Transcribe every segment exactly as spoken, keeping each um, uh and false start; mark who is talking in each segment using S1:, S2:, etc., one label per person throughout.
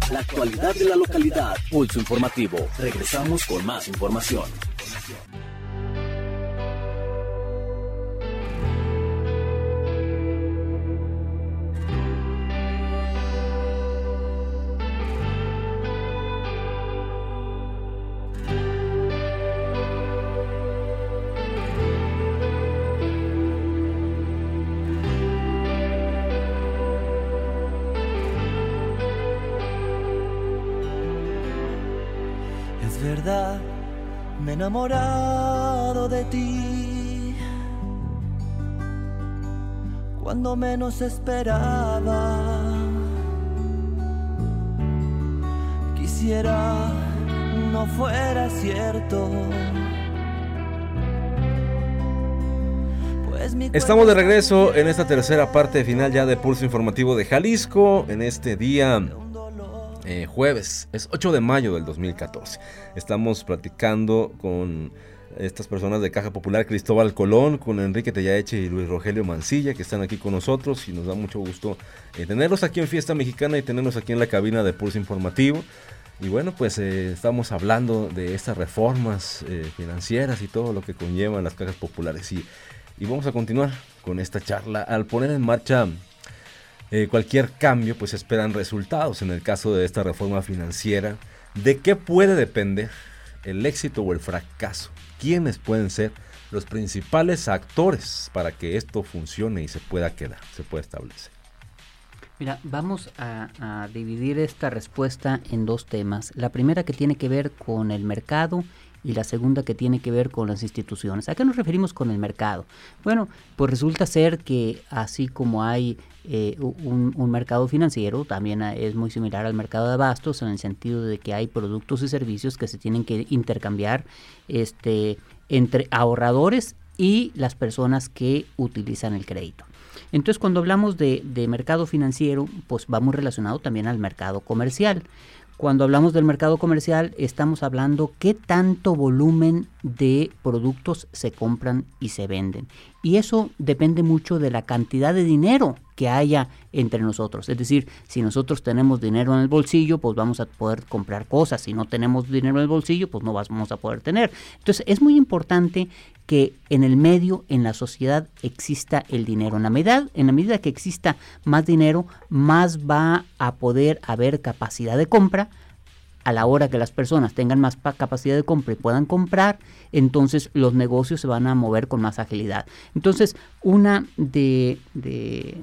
S1: la actualidad de la localidad. Pulso Informativo. Regresamos con más información.
S2: Me he enamorado de ti cuando menos esperaba. Quisiera no fuera cierto. Pues mi
S3: Estamos de regreso en esta tercera parte final ya de Pulso Informativo de Jalisco en este día. Eh, jueves, es ocho de mayo del dos mil catorce. Estamos platicando con estas personas de Caja Popular Cristóbal Colón, con Enrique Tellaeche y Luis Rogelio Mancilla, que están aquí con nosotros, y nos da mucho gusto eh, tenerlos aquí en Fiesta Mexicana y tenerlos aquí en la cabina de Pulso Informativo. Y bueno, pues eh, estamos hablando de estas reformas eh, financieras y todo lo que conllevan las cajas populares, y, y vamos a continuar con esta charla. Al poner en marcha Eh, cualquier cambio, pues esperan resultados. En el caso de esta reforma financiera, ¿de qué puede depender el éxito o el fracaso? ¿Quiénes pueden ser los principales actores para que esto funcione y se pueda quedar, se pueda establecer?
S4: Mira, vamos a, a dividir esta respuesta en dos temas. La primera, que tiene que ver con el mercado, y la segunda, que tiene que ver con las instituciones. ¿A qué nos referimos con el mercado? Bueno, pues resulta ser que así como hay eh, un, un mercado financiero, también es muy similar al mercado de abastos, en el sentido de que hay productos y servicios que se tienen que intercambiar este, entre ahorradores y las personas que utilizan el crédito. Entonces, cuando hablamos de, de mercado financiero, pues va muy relacionado también al mercado comercial. Cuando hablamos del mercado comercial, estamos hablando qué tanto volumen de productos se compran y se venden. Y eso depende mucho de la cantidad de dinero que haya entre nosotros. Es decir, si nosotros tenemos dinero en el bolsillo, pues vamos a poder comprar cosas. Si no tenemos dinero en el bolsillo, pues no vamos a poder tener. Entonces, es muy importante que en el medio, en la sociedad, exista el dinero. En la medida, en la medida que exista más dinero, más va a poder haber capacidad de compra. A la hora que las personas tengan más capacidad de compra y puedan comprar, entonces los negocios se van a mover con más agilidad. Entonces, una de, de,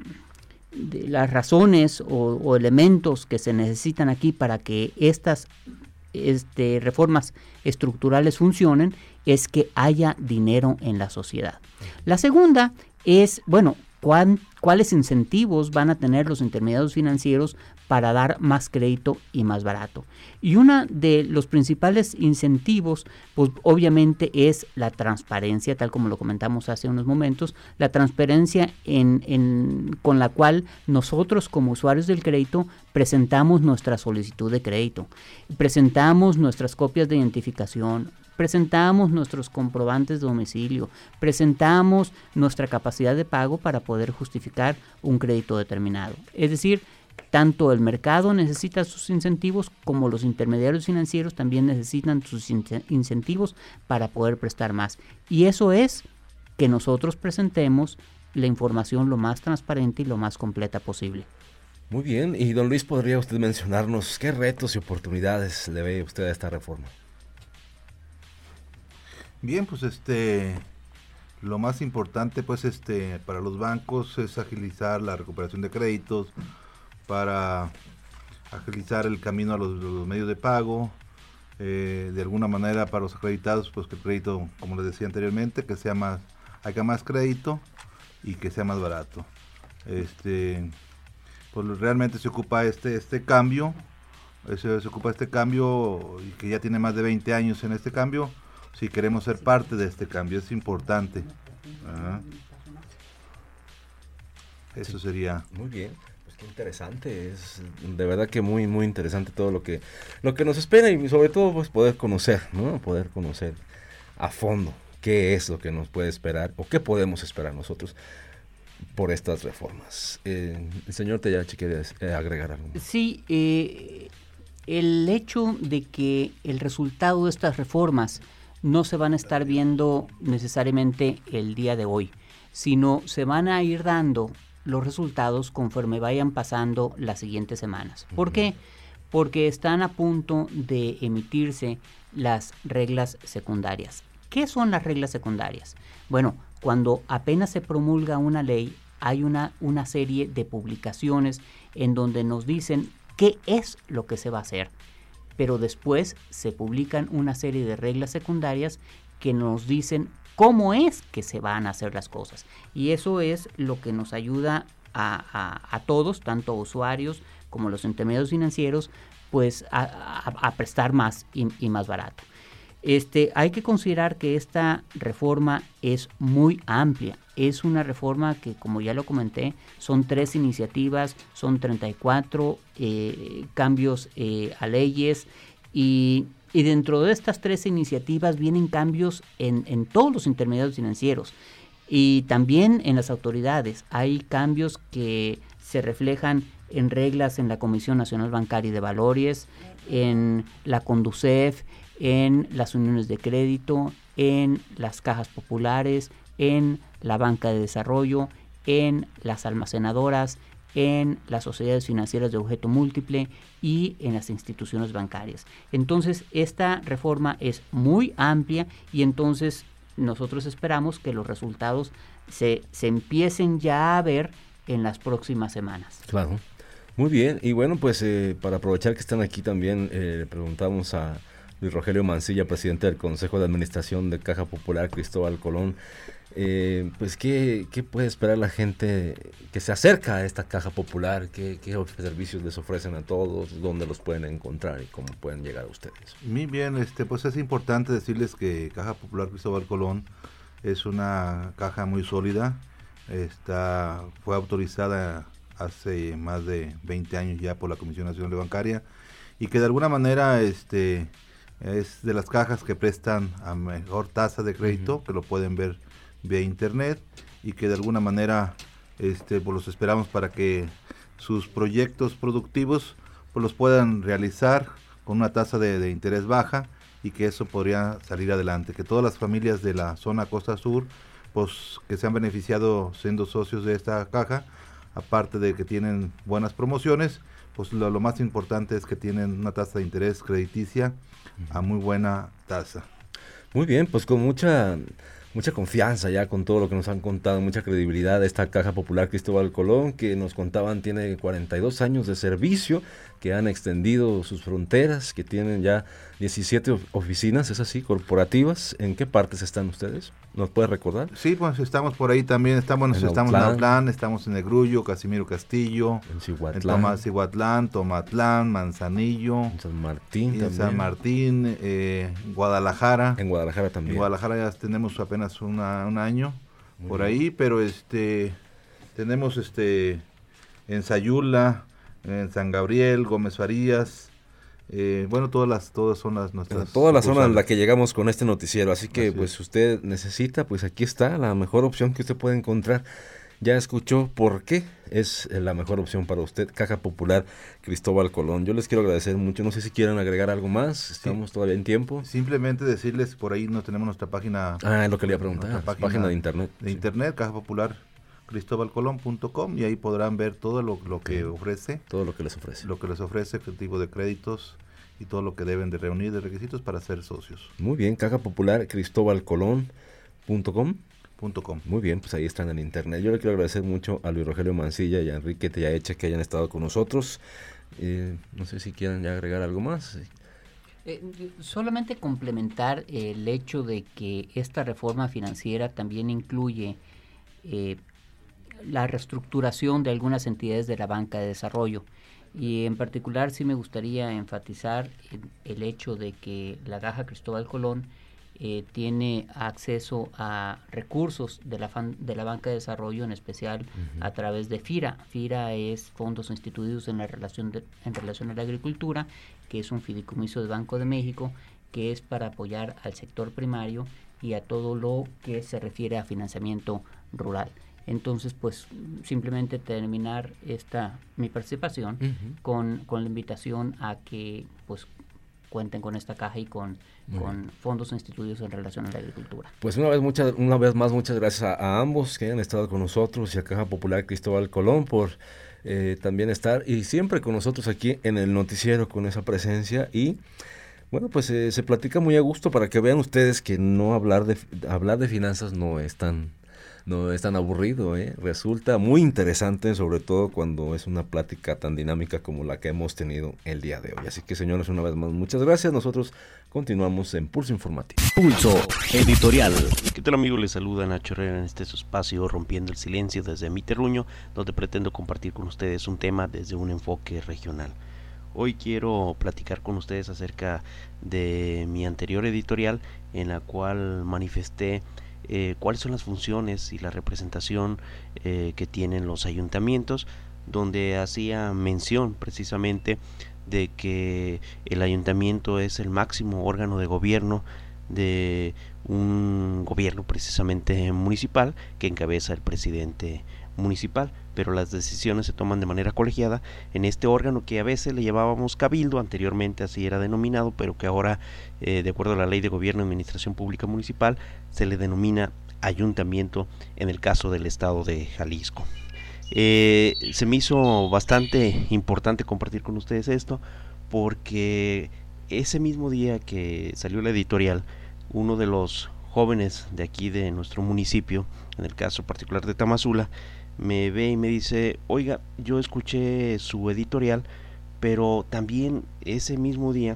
S4: de las razones o, o elementos que se necesitan aquí para que estas este, reformas estructurales funcionen es que haya dinero en la sociedad. La segunda es, bueno, ¿cuán, ¿cuáles incentivos van a tener los intermediarios financieros para dar más crédito y más barato? Y uno de los principales incentivos, pues obviamente es la transparencia, tal como lo comentamos hace unos momentos, la transparencia en, en, con la cual nosotros como usuarios del crédito presentamos nuestra solicitud de crédito, presentamos nuestras copias de identificación, presentamos nuestros comprobantes de domicilio, presentamos nuestra capacidad de pago para poder justificar un crédito determinado. Es decir, tanto el mercado necesita sus incentivos como los intermediarios financieros también necesitan sus in- incentivos para poder prestar más. Y eso es que nosotros presentemos la información lo más transparente y lo más completa posible.
S3: Muy bien, y don Luis, ¿podría usted mencionarnos qué retos y oportunidades le ve usted a esta reforma?
S5: Bien, pues este, lo más importante pues este para los bancos es agilizar la recuperación de créditos, para agilizar el camino a los, los medios de pago, eh, de alguna manera para los acreditados, pues que el crédito, como les decía anteriormente, que sea más, haya más crédito y que sea más barato. Este, pues realmente se ocupa este, este cambio, se, se ocupa este cambio y que ya tiene más de veinte años en este cambio. Si queremos ser parte de este cambio, es importante. Ajá. Eso sería.
S3: Muy bien, pues qué interesante, es de verdad que muy muy interesante todo lo que lo que nos espera, y sobre todo pues poder conocer, ¿no? Poder conocer a fondo qué es lo que nos puede esperar o qué podemos esperar nosotros por estas reformas. Eh, el señor Tellaeche quiere eh, agregar algo.
S4: Sí, eh, el hecho de que el resultado de estas reformas no se van a estar viendo necesariamente el día de hoy, sino se van a ir dando los resultados conforme vayan pasando las siguientes semanas. ¿Por uh-huh. qué? Porque están a punto de emitirse las reglas secundarias. ¿Qué son las reglas secundarias? Bueno, cuando apenas se promulga una ley, hay una, una serie de publicaciones en donde nos dicen qué es lo que se va a hacer, pero después se publican una serie de reglas secundarias que nos dicen cómo es que se van a hacer las cosas. Y eso es lo que nos ayuda a, a, a todos, tanto usuarios como los intermediarios financieros, pues a, a, a prestar más y, y más barato. Este, hay que considerar que esta reforma es muy amplia. Es una reforma que, como ya lo comenté, son tres iniciativas, son treinta y cuatro eh, cambios eh, a leyes y, y dentro de estas tres iniciativas vienen cambios en, en todos los intermediarios financieros y también en las autoridades. Hay cambios que se reflejan en reglas en la Comisión Nacional Bancaria y de Valores, en la CONDUCEF, en las uniones de crédito, en las cajas populares, en la banca de desarrollo, en las almacenadoras, en las sociedades financieras de objeto múltiple y en las instituciones bancarias. Entonces, esta reforma es muy amplia y entonces nosotros esperamos que los resultados se, se empiecen ya a ver en las próximas semanas.
S3: Claro, muy bien. Y bueno, pues eh, para aprovechar que están aquí también, eh, le preguntamos a Luis Rogelio Mancilla, presidente del Consejo de Administración de Caja Popular Cristóbal Colón, eh, pues ¿qué, qué puede esperar la gente que se acerca a esta Caja Popular? ¿Qué, qué servicios les ofrecen a todos? ¿Dónde los pueden encontrar y cómo pueden llegar a ustedes?
S5: Muy bien, este, pues es importante decirles que Caja Popular Cristóbal Colón es una caja muy sólida. Está, fue autorizada hace más de veinte años ya por la Comisión Nacional de Bancaria y que de alguna manera este es de las cajas que prestan a mejor tasa de crédito, uh-huh. que lo pueden ver vía internet y que de alguna manera este pues los esperamos para que sus proyectos productivos pues los puedan realizar con una tasa de, de interés baja y que eso podría salir adelante, que todas las familias de la zona Costa Sur pues que se han beneficiado siendo socios de esta caja, aparte de que tienen buenas promociones, pues lo, lo más importante es que tienen una tasa de interés crediticia a muy buena tasa.
S3: Muy bien, pues con mucha mucha confianza ya con todo lo que nos han contado, mucha credibilidad esta Caja Popular Cristóbal Colón, que nos contaban tiene cuarenta y dos años de servicio, que han extendido sus fronteras, que tienen ya diecisiete oficinas, es así, corporativas. ¿En qué partes están ustedes? ¿Nos puedes recordar?
S5: Sí, pues estamos por ahí también, estamos en, estamos en Autlán, estamos en Negrullo, Casimiro Castillo,
S3: en Cihuatlán,
S5: en Tomás, Cihuatlán, Tomatlán, Manzanillo,
S3: en San Martín,
S5: en
S3: también.
S5: San Martín, eh, Guadalajara.
S3: En Guadalajara también.
S5: En Guadalajara ya tenemos apenas una, un año Muy por bien. ahí, pero este tenemos este en Sayula, en San Gabriel, Gómez Farías. Eh, bueno, todas las todas son las nuestras
S3: toda la zona en la que llegamos con este noticiero, así que así pues si usted necesita, pues aquí está la mejor opción que usted puede encontrar. Ya escuchó por qué es la mejor opción para usted, Caja Popular Cristóbal Colón. Yo les quiero agradecer mucho, no sé si quieren agregar algo más, estamos sí. todavía en tiempo.
S5: Simplemente decirles, por ahí no tenemos nuestra página.
S3: Ah, es lo que le iba a preguntar, página, página de internet.
S5: De
S3: sí.
S5: internet, Caja Popular Cristóbal Colón punto com, y ahí podrán ver todo lo, lo que sí. ofrece.
S3: Todo lo que les ofrece.
S5: Lo que les ofrece, qué tipo de créditos y todo lo que deben de reunir de requisitos para ser socios.
S3: Muy bien, Caja Popular Cristóbal Colón punto com.
S5: .com.
S3: Muy bien, pues ahí están en internet. Yo le quiero agradecer mucho a Luis Rogelio Mancilla y a Enrique Tellaeche que hayan estado con nosotros. Eh, no sé si quieren ya agregar algo más.
S4: Eh, solamente complementar el hecho de que esta reforma financiera también incluye eh, la reestructuración de algunas entidades de la banca de desarrollo. Y en particular sí me gustaría enfatizar el, el hecho de que la Caja Cristóbal Colón eh, tiene acceso a recursos de la, fan, de la banca de desarrollo, en especial uh-huh. a través de FIRA. FIRA es Fondos Instituidos en, la relación de, en Relación a la Agricultura, que es un fideicomiso del Banco de México, que es para apoyar al sector primario y a todo lo que se refiere a financiamiento rural. Entonces, pues simplemente terminar esta mi participación uh-huh. con, con la invitación a que pues cuenten con esta caja y con, con fondos instituidos en relación a la agricultura.
S3: Pues una vez muchas, una vez más muchas gracias a, a ambos que hayan estado con nosotros y a Caja Popular Cristóbal Colón por eh, también estar y siempre con nosotros aquí en el noticiero con esa presencia y bueno, pues eh, se platica muy a gusto para que vean ustedes que no hablar de hablar de finanzas no es tan no es tan aburrido, ¿eh? Resulta muy interesante, sobre todo cuando es una plática tan dinámica como la que hemos tenido el día de hoy. Así que, señores, una vez más, muchas gracias. Nosotros continuamos en Pulso Informativo.
S1: Pulso Editorial.
S6: ¿Qué tal, amigos? Les saluda Nacho Herrera en este su espacio Rompiendo el Silencio desde mi terruño, donde pretendo compartir con ustedes un tema desde un enfoque regional. Hoy quiero platicar con ustedes acerca de mi anterior editorial, en la cual manifesté Eh, cuáles son las funciones y la representación eh, que tienen los ayuntamientos, donde hacía mención precisamente de que el ayuntamiento es el máximo órgano de gobierno de un gobierno precisamente municipal que encabeza el presidente municipal, pero las decisiones se toman de manera colegiada en este órgano que a veces le llamábamos cabildo, anteriormente así era denominado, pero que ahora eh, de acuerdo a la Ley de Gobierno y Administración Pública Municipal se le denomina ayuntamiento en el caso del estado de Jalisco. Eh, se me hizo bastante importante compartir con ustedes esto porque ese mismo día que salió la editorial, uno de los jóvenes de aquí de nuestro municipio, en el caso particular de Tamazula, me ve y me dice: oiga, yo escuché su editorial, pero también ese mismo día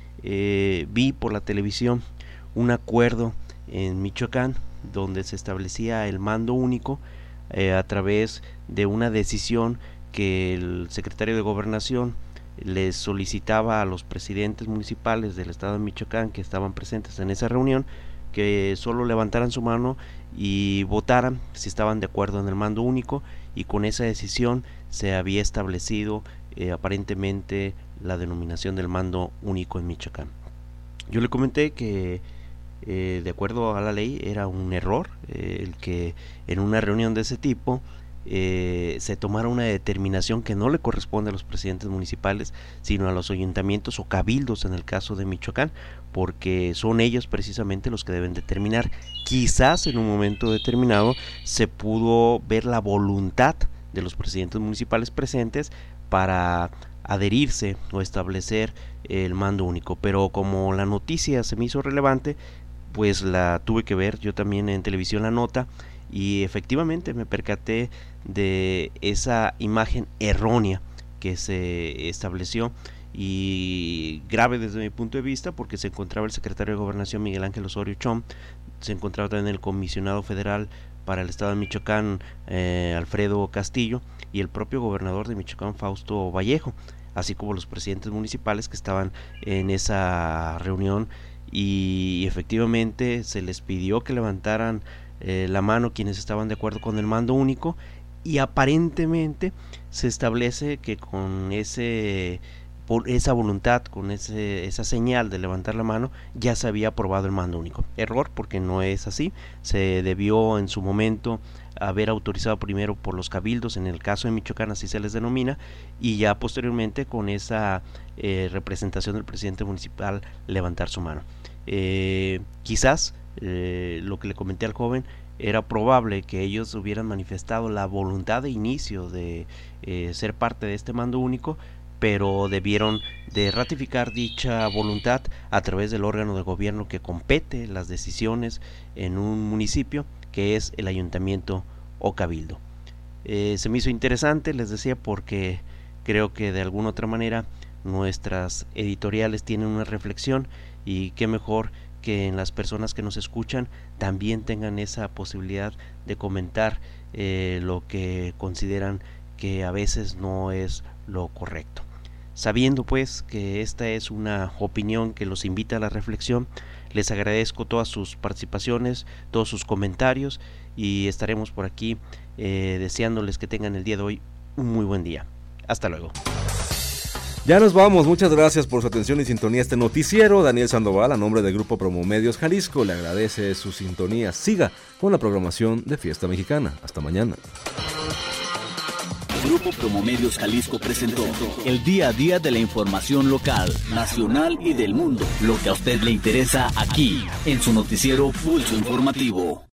S6: eh, vi por la televisión un acuerdo en Michoacán donde se establecía el mando único eh, a través de una decisión que el secretario de Gobernación les solicitaba a los presidentes municipales del estado de Michoacán que estaban presentes en esa reunión que solo levantaran su mano y votaran si estaban de acuerdo en el mando único, y con esa decisión se había establecido eh, aparentemente la denominación del mando único en Michoacán. Yo le comenté que eh, de acuerdo a la ley era un error eh, el que en una reunión de ese tipo Eh, se tomara una determinación que no le corresponde a los presidentes municipales, sino a los ayuntamientos o cabildos en el caso de Michoacán, porque son ellos precisamente los que deben determinar. Quizás en un momento determinado se pudo ver la voluntad de los presidentes municipales presentes para adherirse o establecer el mando único, pero como la noticia se me hizo relevante, pues la tuve que ver yo también en televisión la nota, y efectivamente me percaté de esa imagen errónea que se estableció, y grave desde mi punto de vista, porque se encontraba el secretario de Gobernación Miguel Ángel Osorio Chong, se encontraba también el comisionado federal para el estado de Michoacán eh, Alfredo Castillo, y el propio gobernador de Michoacán Fausto Vallejo, así como los presidentes municipales que estaban en esa reunión, y efectivamente se les pidió que levantaran Eh, la mano quienes estaban de acuerdo con el mando único, y aparentemente se establece que con ese por esa voluntad, con ese, esa señal de levantar la mano, ya se había aprobado el mando único. Error, porque no es así. Se debió en su momento haber autorizado primero por los cabildos, en el caso de Michoacán así se les denomina, y ya posteriormente con esa eh, representación del presidente municipal levantar su mano. Eh, quizás Eh, lo que le comenté al joven, era probable que ellos hubieran manifestado la voluntad de inicio de eh, ser parte de este mando único, pero debieron de ratificar dicha voluntad a través del órgano de gobierno que compete las decisiones en un municipio, que es el ayuntamiento o cabildo. Eh, se me hizo interesante, les decía, porque creo que de alguna otra manera nuestras editoriales tienen una reflexión, y qué mejor que en las personas que nos escuchan también tengan esa posibilidad de comentar eh, lo que consideran que a veces no es lo correcto. Sabiendo pues que esta es una opinión que los invita a la reflexión, les agradezco todas sus participaciones, todos sus comentarios, y estaremos por aquí eh, deseándoles que tengan el día de hoy un muy buen día. Hasta luego.
S3: Ya nos vamos, muchas gracias por su atención y sintonía a este noticiero. Daniel Sandoval, a nombre del Grupo Promomedios Jalisco, le agradece su sintonía. Siga con la programación de Fiesta Mexicana. Hasta mañana.
S1: Grupo Promomedios Jalisco presentó el día a día de la información local, nacional y del mundo. Lo que a usted le interesa aquí, en su noticiero Pulso Informativo.